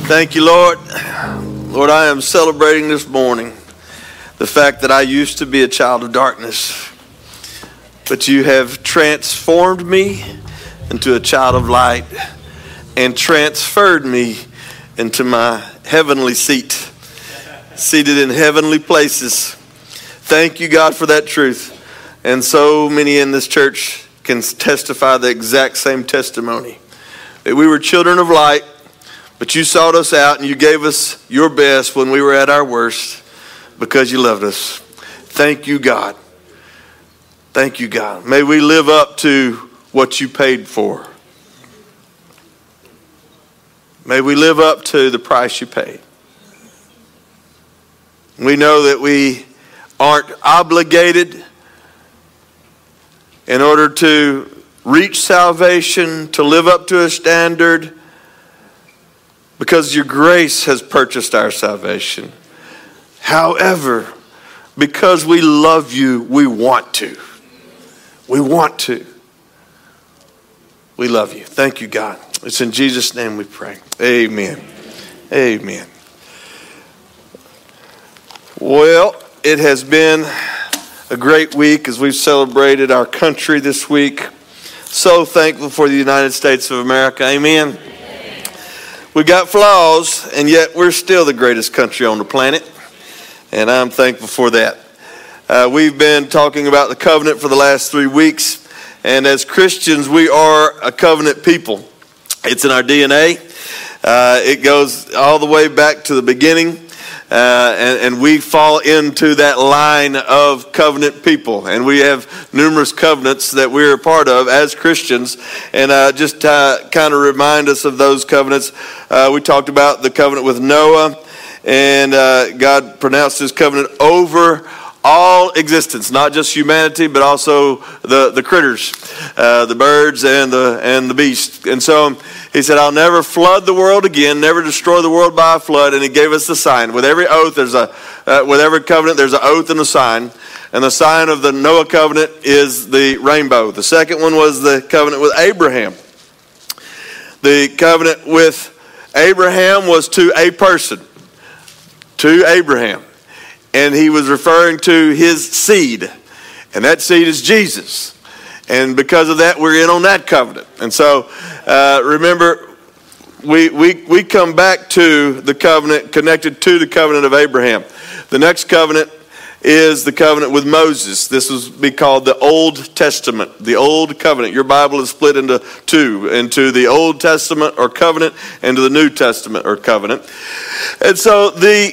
Thank you, Lord. Lord, I am celebrating this morning the fact that I used to be a child of darkness, but you have transformed me into a child of light and transferred me into my heavenly seat, seated in heavenly places. Thank you, God, for that truth. And so many in this church can testify the exact same testimony, that we were children of light, but you sought us out and you gave us your best when we were at our worst because you loved us. Thank you, God. Thank you, God. May we live up to what you paid for. May we live up to the price you paid. We know that we aren't obligated in order to reach salvation, to live up to a standard, because your grace has purchased our salvation. However, because we love you, we want to. We want to. We love you. Thank you, God. It's in Jesus' name we pray. Amen. Amen. Well, it has been a great week as we've celebrated our country this week. So thankful for the United States of America. Amen. We got flaws, and yet we're still the greatest country on the planet, and I'm thankful for that. We've been talking about the covenant for the last 3 weeks, and as Christians, we are a covenant people. It's in our DNA. It goes all the way back to the beginning, and we fall into that line of covenant people, and we have numerous covenants that we're a part of as Christians, and just kind of remind us of those covenants. We talked about the covenant with Noah, and God pronounced his covenant over all existence, not just humanity, but also the critters, the birds and the beasts. And so he said, I'll never flood the world again, never destroy the world by a flood. And he gave us the sign. With every oath, with every covenant, there's an oath and a sign. And the sign of the Noah covenant is the rainbow. The second one was the covenant with Abraham. The covenant with Abraham was to a person, to Abraham. And he was referring to his seed. And that seed is Jesus. And because of that, we're in on that covenant. And so, remember, we come back to the covenant connected to the covenant of Abraham. The next covenant is the covenant with Moses. This would be called the Old Testament, the Old Covenant. Your Bible is split into two, into the Old Testament or covenant and to the New Testament or covenant. And so the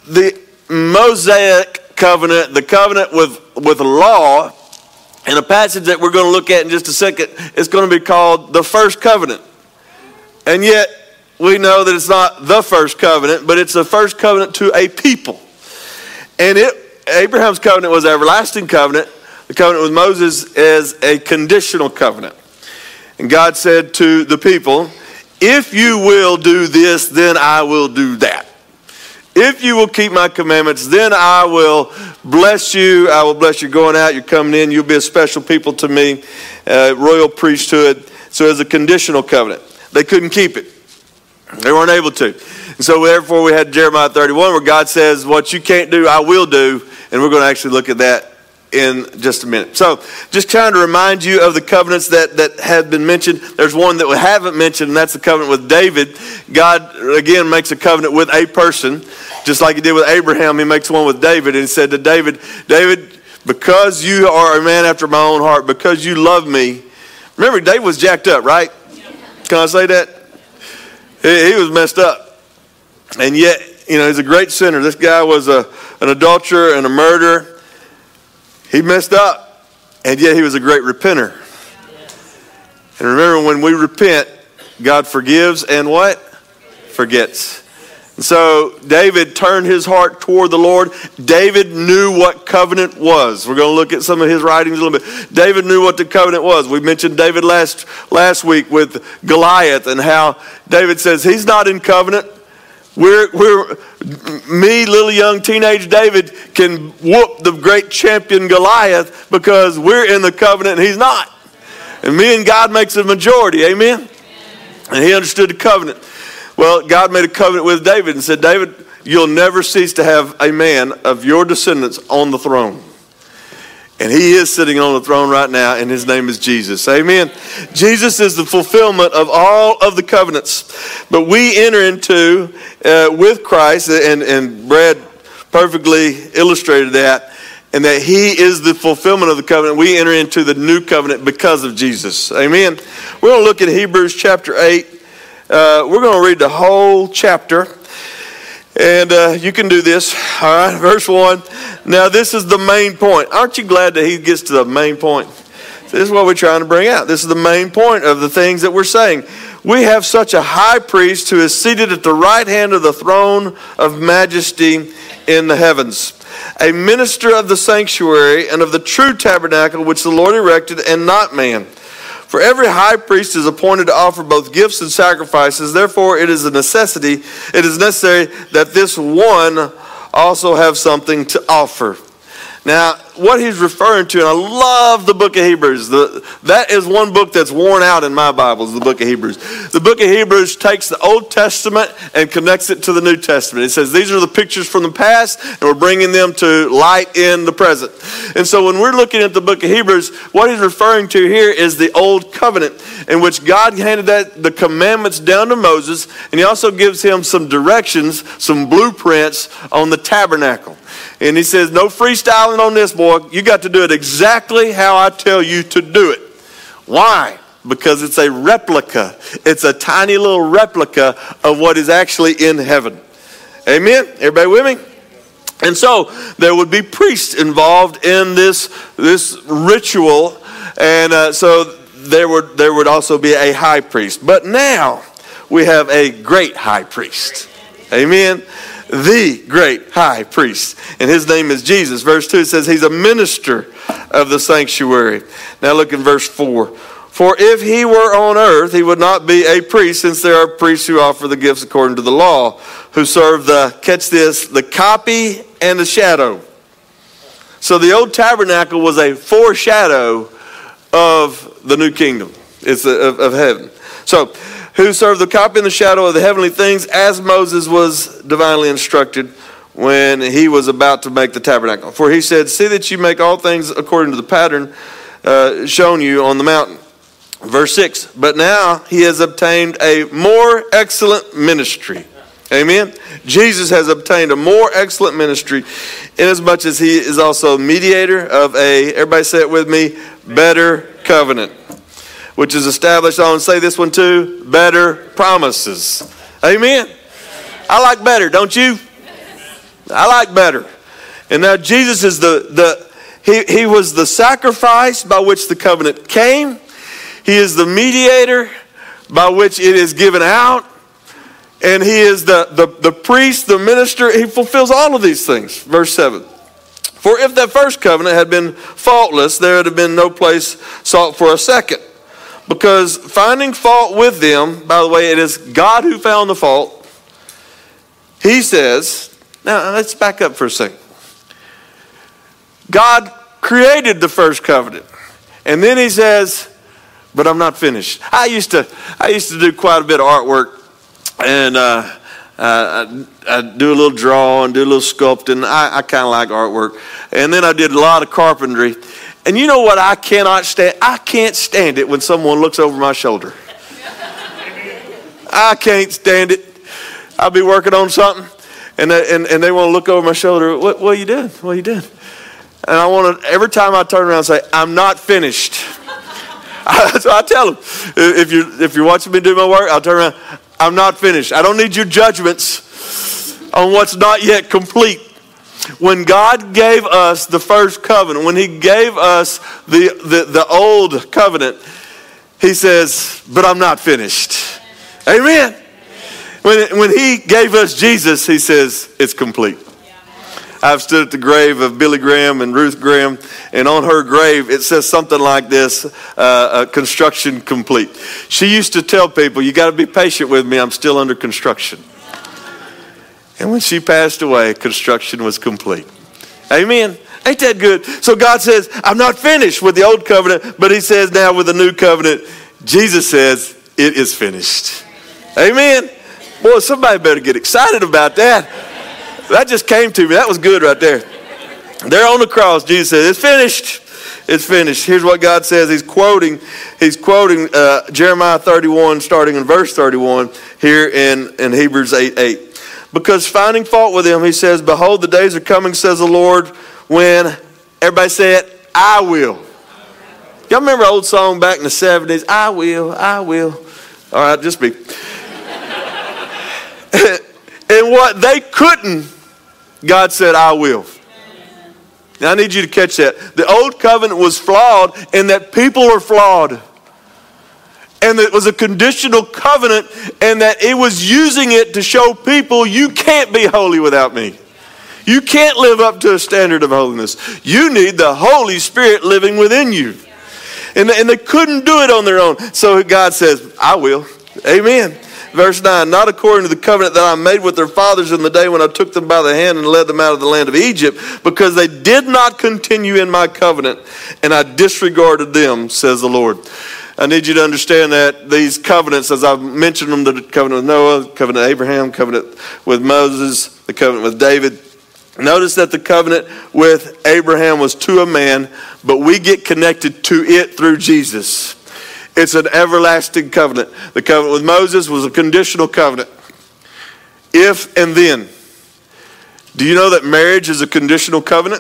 Mosaic covenant, the covenant with law, in a passage that we're going to look at in just a second, is going to be called the first covenant. And yet, we know that it's not the first covenant, but it's the first covenant to a people. And Abraham's covenant was an everlasting covenant. The covenant with Moses is a conditional covenant. And God said to the people, if you will do this, then I will do that. If you will keep my commandments, then I will bless you. I will bless you going out, you're coming in. You'll be a special people to me, royal priesthood. So it's a conditional covenant. They couldn't keep it. They weren't able to. And so therefore we had Jeremiah 31 where God says, what you can't do, I will do. And we're going to actually look at that in just a minute. So just trying to remind you of the covenants that have been mentioned. There's one that we haven't mentioned, and that's the covenant with David. God, again, makes a covenant with a person. Just like he did with Abraham, he makes one with David. And he said to David, David, because you are a man after my own heart, because you love me. Remember, David was jacked up, right? Can I say that? He was messed up. And yet, he's a great sinner. This guy was an adulterer and a murderer. He messed up, and yet he was a great repenter. And remember, when we repent, God forgives and what? Forgets. And so David turned his heart toward the Lord. David knew what covenant was. We're going to look at some of his writings a little bit. David knew what the covenant was. We mentioned David last week with Goliath and how David says he's not in covenant. Me, little young teenage David, can whoop the great champion Goliath because we're in the covenant and he's not. And me and God makes a majority, amen? And he understood the covenant. Well, God made a covenant with David and said, David, you'll never cease to have a man of your descendants on the throne. And he is sitting on the throne right now, and his name is Jesus. Amen. Jesus is the fulfillment of all of the covenants. But we enter into, with Christ, and Brad perfectly illustrated that, and that he is the fulfillment of the covenant. We enter into the new covenant because of Jesus. Amen. We're going to look at Hebrews chapter 8. We're going to read the whole chapter. And you can do this. All right, verse 1. Now this is the main point. Aren't you glad that he gets to the main point? This is what we're trying to bring out. This is the main point of the things that we're saying. We have such a high priest who is seated at the right hand of the throne of majesty in the heavens, a minister of the sanctuary and of the true tabernacle which the Lord erected and not man. For every high priest is appointed to offer both gifts and sacrifices. Therefore, it is necessary that this one also have something to offer. Now, what he's referring to, and I love the book of Hebrews. That is one book that's worn out in my Bible, is the book of Hebrews. The book of Hebrews takes the Old Testament and connects it to the New Testament. It says these are the pictures from the past, and we're bringing them to light in the present. And so when we're looking at the book of Hebrews, what he's referring to here is the Old Covenant, in which God handed the commandments down to Moses, and he also gives him some directions, some blueprints on the tabernacle. And he says, no freestyling on this, boy. You got to do it exactly how I tell you to do it. Why? Because it's a replica. It's a tiny little replica of what is actually in heaven. Amen? Everybody with me? And so there would be priests involved in this ritual. And so there would also be a high priest. But now we have a great high priest. Amen? The great high priest. And his name is Jesus. Verse 2 says he's a minister of the sanctuary. Now look in verse 4. For if he were on earth, he would not be a priest, since there are priests who offer the gifts according to the law, who serve the copy and the shadow. So the old tabernacle was a foreshadow of the new kingdom. It's of heaven. So, who served the copy and the shadow of the heavenly things, as Moses was divinely instructed when he was about to make the tabernacle. For he said, see that you make all things according to the pattern shown you on the mountain. Verse 6, but now he has obtained a more excellent ministry. Amen. Jesus has obtained a more excellent ministry, inasmuch as he is also mediator of everybody say it with me, better covenant, which is established on, say this one too, better promises. Amen. I like better, don't you? I like better. And now Jesus is he was the sacrifice by which the covenant came. He is the mediator by which it is given out. And he is the priest, the minister. He fulfills all of these things. Verse 7. For if that first covenant had been faultless, there would have been no place sought for a second. Because finding fault with them, by the way, it is God who found the fault. He says, now let's back up for a second. God created the first covenant. And then he says, but I'm not finished. I used to do quite a bit of artwork. And I do a little drawing, do a little sculpting. I kind of like artwork. And then I did a lot of carpentry. And you know what I cannot stand? I can't stand it when someone looks over my shoulder. I can't stand it. I'll be working on something, and they want to look over my shoulder. What are you doing? What are you doing? And I want to, every time I turn around and say, I'm not finished. So I tell them, if you're watching me do my work, I'll turn around, I'm not finished. I don't need your judgments on what's not yet complete. When God gave us the first covenant, when he gave us the old covenant, he says, but I'm not finished. Amen. When he gave us Jesus, he says, it's complete. I've stood at the grave of Billy Graham and Ruth Graham, and on her grave it says something like this, construction complete. She used to tell people, you got to be patient with me, I'm still under construction. And when she passed away, construction was complete. Amen. Ain't that good? So God says, I'm not finished with the old covenant, but he says now with the new covenant, Jesus says, it is finished. Amen. Boy, somebody better get excited about that. That just came to me. That was good right there. There on the cross, Jesus said, it's finished. It's finished. Here's what God says. He's quoting Jeremiah 31, starting in verse 31 here in Hebrews 8:8. Because finding fault with him, he says, behold, the days are coming, says the Lord, when, everybody say it, I will. Y'all remember an old song back in the 70s? I will, I will. All right, just be. And what they couldn't, God said, I will. Now I need you to catch that. The old covenant was flawed in that people were flawed. And it was a conditional covenant, and that it was using it to show people you can't be holy without me. You can't live up to a standard of holiness. You need the Holy Spirit living within you. And they couldn't do it on their own. So God says, I will. Amen. Verse 9, not according to the covenant that I made with their fathers in the day when I took them by the hand and led them out of the land of Egypt, because they did not continue in my covenant, and I disregarded them, says the Lord. I need you to understand that these covenants, as I've mentioned them, the covenant with Noah, the covenant with Abraham, covenant with Moses, the covenant with David. Notice that the covenant with Abraham was to a man, but we get connected to it through Jesus. It's an everlasting covenant. The covenant with Moses was a conditional covenant. If and then. Do you know that marriage is a conditional covenant?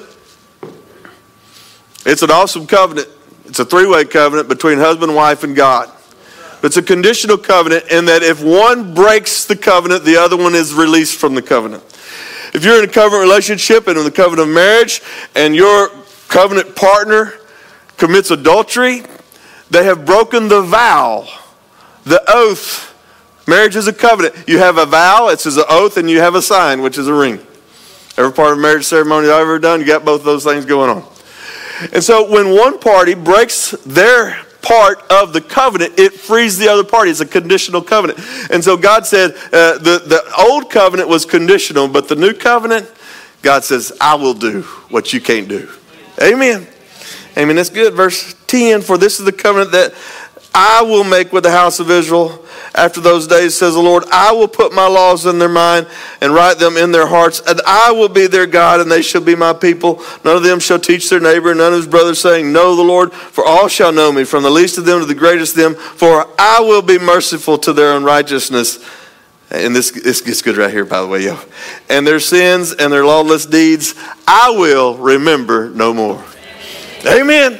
It's an awesome covenant. It's a three-way covenant between husband, wife, and God. But it's a conditional covenant in that if one breaks the covenant, the other one is released from the covenant. If you're in a covenant relationship and in the covenant of marriage, and your covenant partner commits adultery, they have broken the vow, the oath. Marriage is a covenant. You have a vow, it's an oath, and you have a sign, which is a ring. Every part of a marriage ceremony I've ever done, you got both those things going on. And so when one party breaks their part of the covenant, it frees the other party. It's a conditional covenant. And so God said the old covenant was conditional, but the new covenant, God says, I will do what you can't do. Amen. Amen. That's good. Verse 10, for this is the covenant that I will make with the house of Israel after those days, says the Lord. I will put my laws in their mind and write them in their hearts, and I will be their God, and they shall be my people. None of them shall teach their neighbor, none of his brothers, saying, know the Lord, for all shall know me, from the least of them to the greatest of them, for I will be merciful to their unrighteousness. And this gets good right here, by the way, yo. And their sins and their lawless deeds, I will remember no more. Amen.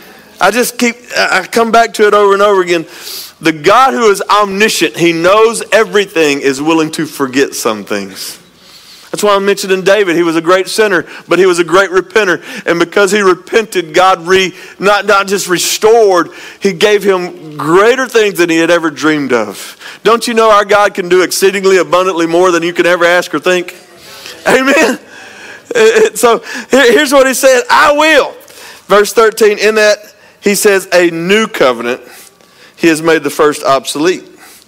I come back to it over and over again. The God who is omniscient, he knows everything, is willing to forget some things. That's why I mentioned in David, he was a great sinner, but he was a great repenter. And because he repented, God not just restored, he gave him greater things than he had ever dreamed of. Don't you know our God can do exceedingly abundantly more than you can ever ask or think? Amen. So here's what he said, I will. Verse 13, in that he says a new covenant, he has made the first obsolete.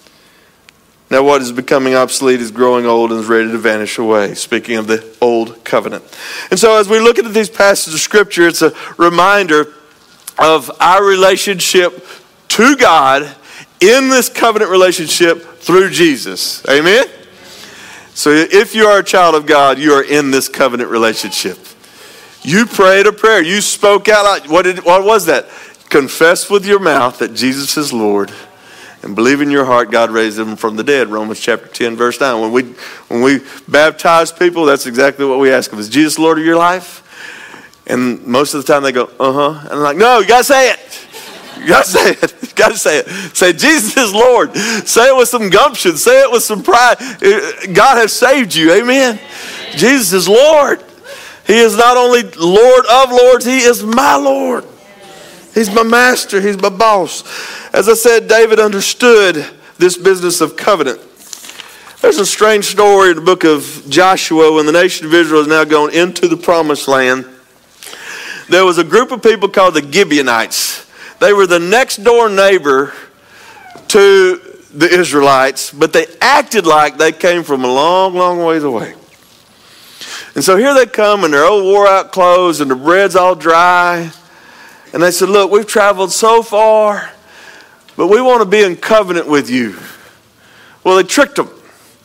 Now what is becoming obsolete is growing old and is ready to vanish away. Speaking of the old covenant. And so as we look at these passages of scripture, it's a reminder of our relationship to God in this covenant relationship through Jesus. Amen? So if you are a child of God, you are in this covenant relationship. You prayed a prayer. You spoke out loud. What was that? Confess with your mouth that Jesus is Lord and believe in your heart God raised him from the dead. Romans chapter 10, verse 9. When we baptize people, that's exactly what we ask them. Is Jesus Lord of your life? And most of the time they go, And I'm like, no, you got to say it. You got to say it. You got to say it. Say, Jesus is Lord. Say it with some gumption. Say it with some pride. God has saved you. Amen. Jesus is Lord. He is not only Lord of lords, he is my Lord. He's my master. He's my boss. As I said, David understood this business of covenant. There's a strange story in the book of Joshua when the nation of Israel is now going into the promised land. There was a group of people called the Gibeonites. They were the next door neighbor to the Israelites, but they acted like they came from a long, long ways away. And so here they come in their old wore out clothes and the bread's all dry. And they said, look, we've traveled so far, but we want to be in covenant with you. Well, they tricked them.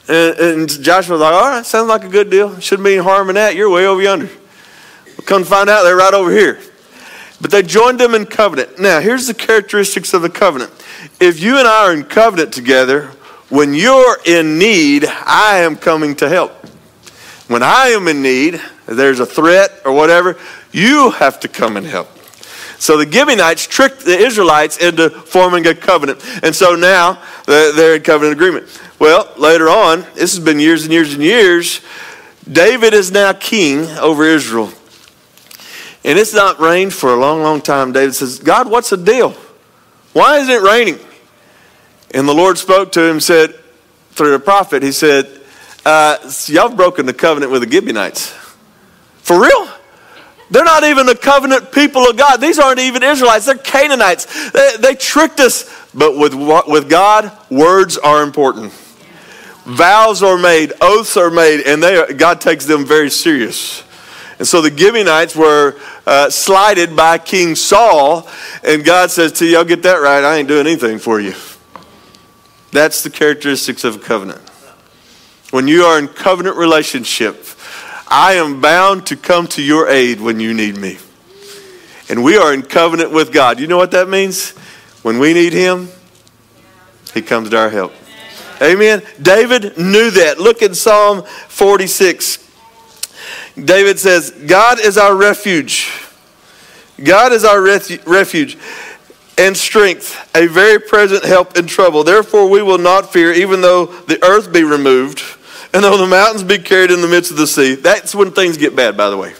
And Joshua was like, all right, sounds like a good deal. Shouldn't be any harm in that. You're way over yonder. Well, come find out they're right over here. But they joined them in covenant. Now, here's the characteristics of the covenant. If you and I are in covenant together, when you're in need, I am coming to help. When I am in need, if there's a threat or whatever, you have to come and help. So the Gibeonites tricked the Israelites into forming a covenant. And so now they're in covenant agreement. Well, later on, this has been years and years and years, David is now king over Israel. And it's not rained for a long, long time. David says, God, what's the deal? Why isn't it raining? And the Lord spoke to him, said, through the prophet, he said, y'all have broken the covenant with the Gibeonites. For real? They're not even the covenant people of God. These aren't even Israelites. They're Canaanites. They tricked us. But with God, words are important. Vows are made. Oaths are made. And God takes them very serious. And so the Gibeonites were slighted by King Saul. And God says to you, y'all get that right. I ain't doing anything for you. That's the characteristics of a covenant. When you are in covenant relationship, I am bound to come to your aid when you need me. And we are in covenant with God. You know what that means? When we need him, he comes to our help. Amen. David knew that. Look at Psalm 46. David says, God is our refuge. God is our refuge and strength, a very present help in trouble. Therefore we will not fear, even though the earth be removed, and though the mountains be carried in the midst of the sea. That's when things get bad, by the way.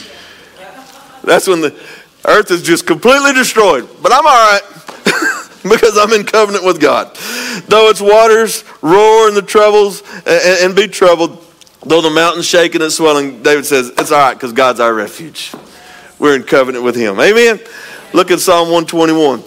That's when the earth is just completely destroyed. But I'm all right because I'm in covenant with God. Though its waters roar in the troubles and be troubled, though the mountains shake and it's swelling, David says, it's all right because God's our refuge. We're in covenant with him. Amen? Look at Psalm 121.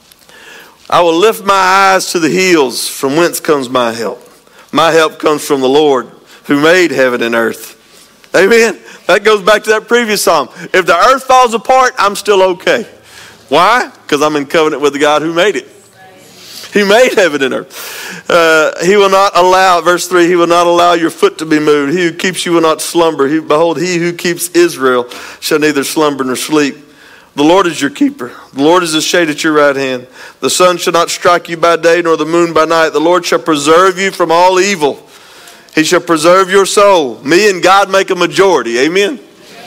I will lift my eyes to the hills, from whence comes my help. My help comes from the Lord who made heaven and earth. Amen? That goes back to that previous psalm. If the earth falls apart, I'm still okay. Why? Because I'm in covenant with the God who made it. He made heaven and earth. He will not allow, verse 3, he will not allow your foot to be moved. He who keeps you will not slumber. Behold, he who keeps Israel shall neither slumber nor sleep. The Lord is your keeper. The Lord is a shade at your right hand. The sun shall not strike you by day, nor the moon by night. The Lord shall preserve you from all evil. He shall preserve your soul. Me and God make a majority. Amen?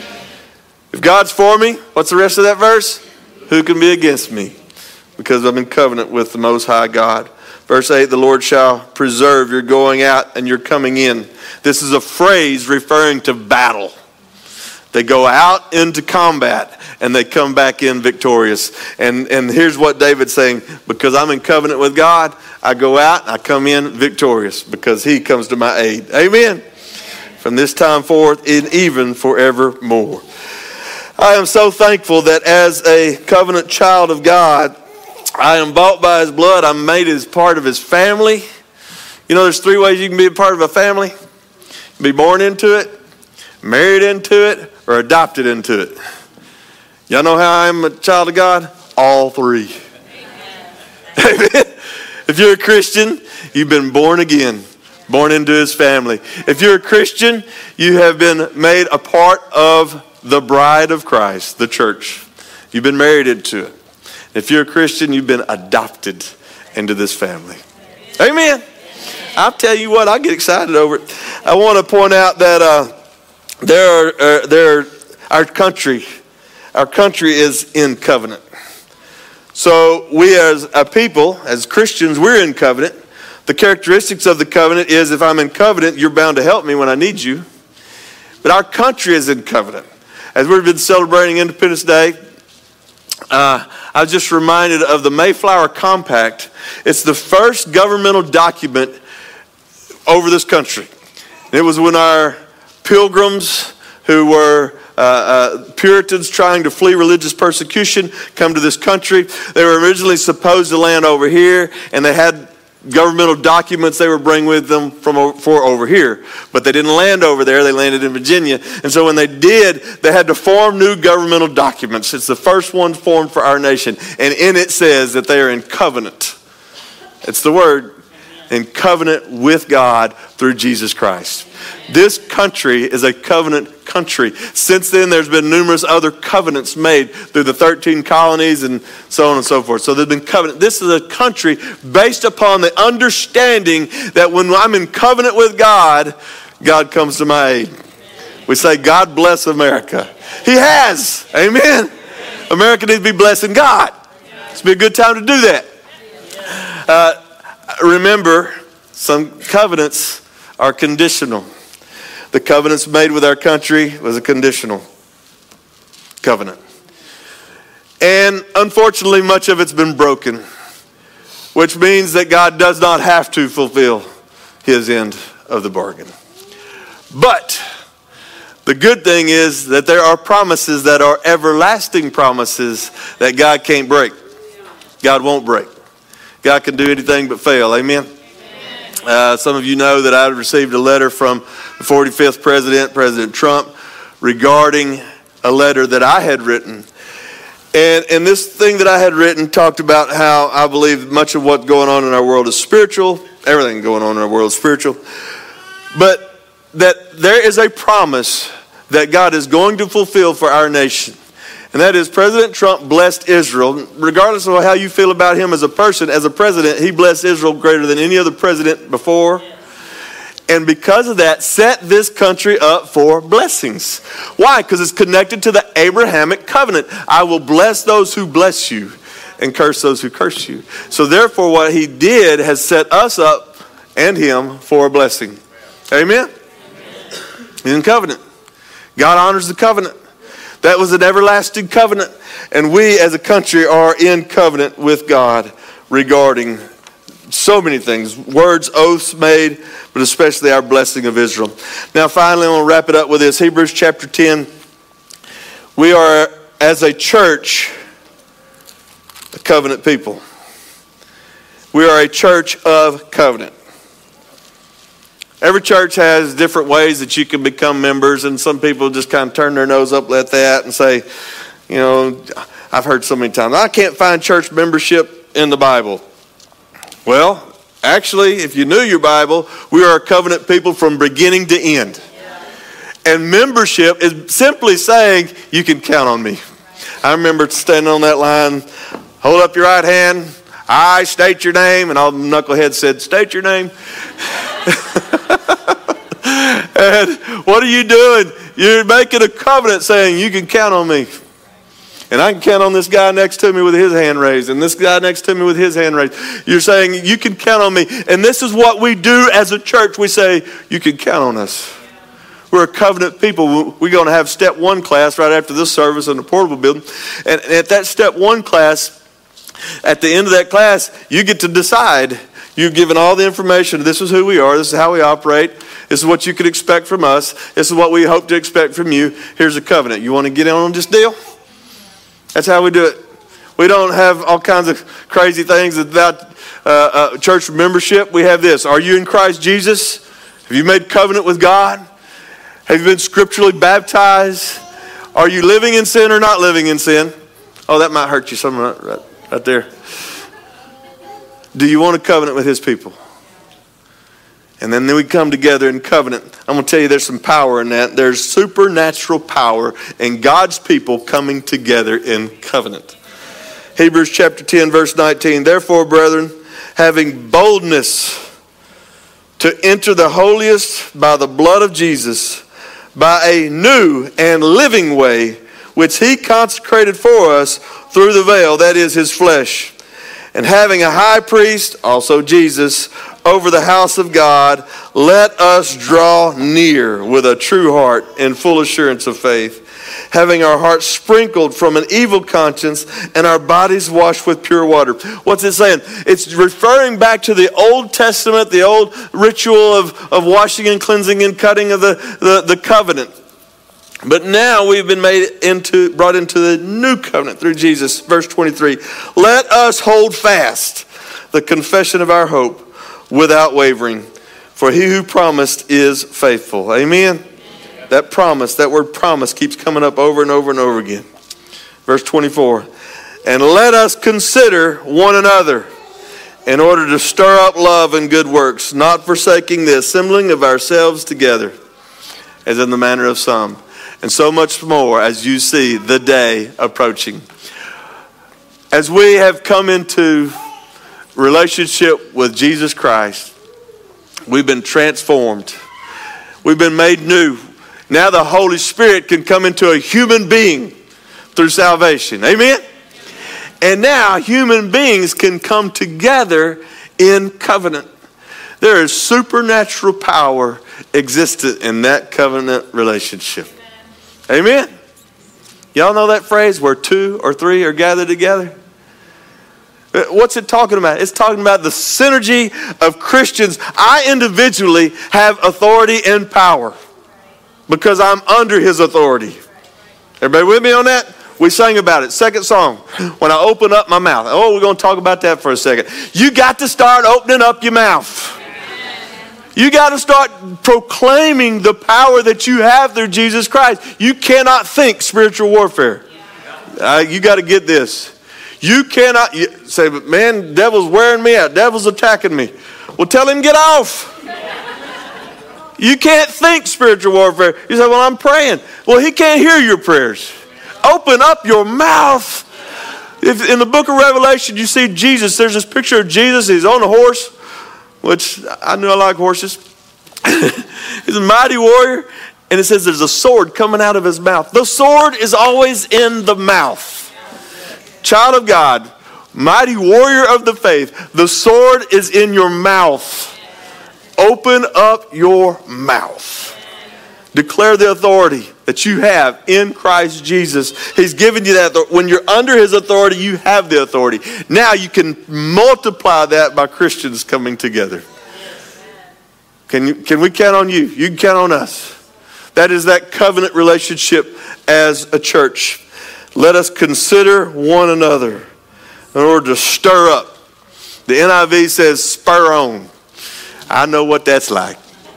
If God's for me, what's the rest of that verse? Who can be against me? Because I'm in covenant with the Most High God. Verse 8, the Lord shall preserve your going out and your coming in. This is a phrase referring to battle. They go out into combat and they come back in victorious. And here's what David's saying. Because I'm in covenant with God, I go out and I come in victorious because he comes to my aid. Amen. From this time forth and even forevermore. I am so thankful that as a covenant child of God, I am bought by his blood. I'm made as part of his family. You know, there's 3 ways you can be a part of a family. Be born into it, married into it, or adopted into it. Y'all know how I'm a child of God? All 3. Amen. If you're a Christian, you've been born again, born into his family. If you're a Christian, you have been made a part of the bride of Christ, the church. You've been married into it. If you're a Christian, you've been adopted into this family. Amen. I'll tell you what, I get excited over it. I want to point out that our country is in covenant. So we as a people, as Christians, we're in covenant. The characteristics of the covenant is if I'm in covenant, you're bound to help me when I need you. But our country is in covenant. As we've been celebrating Independence Day, I was just reminded of the Mayflower Compact. It's the first governmental document over this country. It was when our pilgrims who were Puritans trying to flee religious persecution come to this country. They were originally supposed to land over here, and they had governmental documents they were bringing with them for over here. But they didn't land over there. They landed in Virginia. And so when they did, they had to form new governmental documents. It's the first one formed for our nation. And in it says that they are in covenant. It's the word. in covenant with God through Jesus Christ. This country is a covenant country. Since then, there's been numerous other covenants made through the 13 colonies and so on and so forth. So there's been covenant. This is a country based upon the understanding that when I'm in covenant with God, God comes to my aid. We say, God bless America. He has. Amen. America needs to be blessing God. It's be a good time to do that. Remember, some covenants are conditional. The covenants made with our country was a conditional covenant. And unfortunately, much of it's been broken, which means that God does not have to fulfill his end of the bargain. But the good thing is that there are promises that are everlasting promises that God can't break. God won't break. God can do anything but fail. Amen? Some of you know that I received a letter from the 45th president, President Trump, regarding a letter that I had written. And this thing that I had written talked about how I believe much of what's going on in our world is spiritual. Everything going on in our world is spiritual. But that there is a promise that God is going to fulfill for our nation. And that is President Trump blessed Israel. Regardless of how you feel about him as a person, as a president, he blessed Israel greater than any other president before. And because of that, set this country up for blessings. Why? Because it's connected to the Abrahamic covenant. I will bless those who bless you and curse those who curse you. So therefore, what he did has set us up and him for a blessing. Amen? In covenant. God honors the covenant. That was an everlasting covenant. And we as a country are in covenant with God regarding so many things. Words, oaths made, but especially our blessing of Israel. Now finally, I want to wrap it up with this. Hebrews chapter 10. We are, as a church, a covenant people. We are a church of covenant. Every church has different ways that you can become members, and some people just kind of turn their nose up at that and say, you know, I've heard so many times, I can't find church membership in the Bible. Well, actually, if you knew your Bible, we are a covenant people from beginning to end. And membership is simply saying, you can count on me. I remember standing on that line, hold up your right hand, I state your name, and all the knuckleheads said, state your name. And what are you doing? You're making a covenant saying you can count on me. And I can count on this guy next to me with his hand raised, and this guy next to me with his hand raised. You're saying you can count on me. And this is what we do as a church. We say you can count on us. We're a covenant people. We're going to have step 1 class right after this service in the portable building. And at that step 1 class, at the end of that class, you get to decide. You've given all the information. This is who we are. This is how we operate. This is what you could expect from us. This is what we hope to expect from you. Here's a covenant. You want to get in on this deal? That's how we do it. We don't have all kinds of crazy things about church membership. We have this. Are you in Christ Jesus? Have you made covenant with God? Have you been scripturally baptized? Are you living in sin or not living in sin? Oh, that might hurt you some right there. Do you want a covenant with his people? And then we come together in covenant. I'm going to tell you there's some power in that. There's supernatural power in God's people coming together in covenant. Hebrews chapter 10, verse 19. Therefore, brethren, having boldness to enter the holiest by the blood of Jesus, by a new and living way, which he consecrated for us through the veil, that is his flesh. And having a high priest, also Jesus, over the house of God, let us draw near with a true heart and full assurance of faith, having our hearts sprinkled from an evil conscience and our bodies washed with pure water. What's it saying? It's referring back to the Old Testament, the old ritual of washing and cleansing and cutting of the covenant. But now we've been brought into the new covenant through Jesus. Verse 23, let us hold fast the confession of our hope without wavering, for he who promised is faithful. Amen? That promise, that word promise keeps coming up over and over and over again. Verse 24, and let us consider one another in order to stir up love and good works, not forsaking the assembling of ourselves together, as in the manner of some, and so much more as you see the day approaching. As we have come into relationship with Jesus Christ, we've been transformed. We've been made new. Now the Holy Spirit can come into a human being through salvation. Amen? And now human beings can come together in covenant. There is supernatural power existed in that covenant relationship. Amen? Y'all know that phrase, where 2 or 3 are gathered together? What's it talking about? It's talking about the synergy of Christians. I individually have authority and power because I'm under his authority. Everybody with me on that? We sang about it. Second song, when I open up my mouth. Oh, we're going to talk about that for a second. You got to start opening up your mouth. You got to start proclaiming the power that you have through Jesus Christ. You cannot think spiritual warfare. You got to get this. You cannot say, but man, devil's wearing me out. Devil's attacking me. Well, tell him get off. You can't think spiritual warfare. You say, well, I'm praying. Well, he can't hear your prayers. Open up your mouth. If in the book of Revelation you see Jesus, there's this picture of Jesus. He's on a horse, which I knew I like horses. He's a mighty warrior. And it says there's a sword coming out of his mouth. The sword is always in the mouth. Child of God, mighty warrior of the faith, the sword is in your mouth. Open up your mouth. Declare the authority that you have in Christ Jesus. He's given you that. When you're under his authority, you have the authority. Now you can multiply that by Christians coming together. Can we count on you? You can count on us. That is that covenant relationship as a church. Let us consider one another in order to stir up. The NIV says spur on. I know what that's like.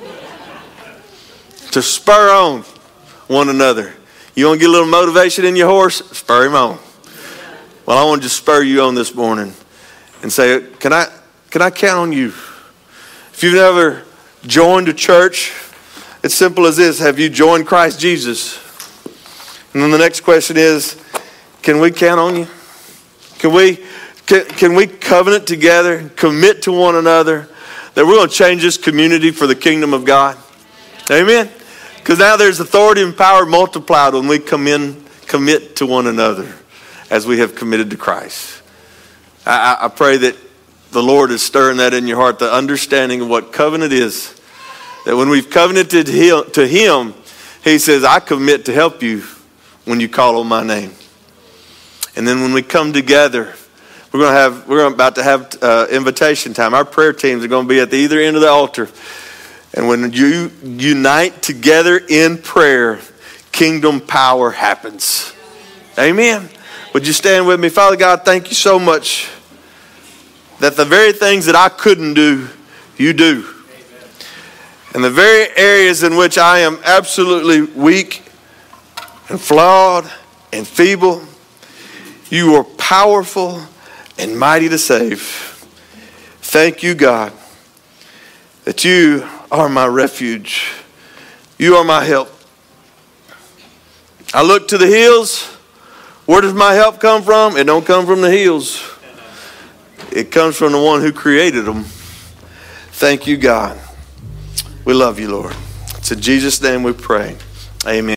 To spur on one another. You want to get a little motivation in your horse? Spur him on. Well, I want to just spur you on this morning and say, can I count on you? If you've never joined a church, it's simple as this. Have you joined Christ Jesus? And then the next question is, can we count on you? Can we covenant together, commit to one another that we're going to change this community for the kingdom of God? Amen? Because now there's authority and power multiplied when we commit to one another as we have committed to Christ. I pray that the Lord is stirring that in your heart, the understanding of what covenant is. That when we've covenanted to him, he says, I commit to help you when you call on my name. And then when we come together, we're about to have invitation time. Our prayer teams are going to be at the either end of the altar. And when you unite together in prayer, kingdom power happens. Amen. Would you stand with me? Father God, thank you so much that the very things that I couldn't do, you do. And the very areas in which I am absolutely weak and flawed and feeble, you are powerful and mighty to save. Thank you, God, that you are my refuge. You are my help. I look to the hills. Where does my help come from? It don't come from the hills. It comes from the one who created them. Thank you, God. We love you, Lord. It's in Jesus' name we pray. Amen.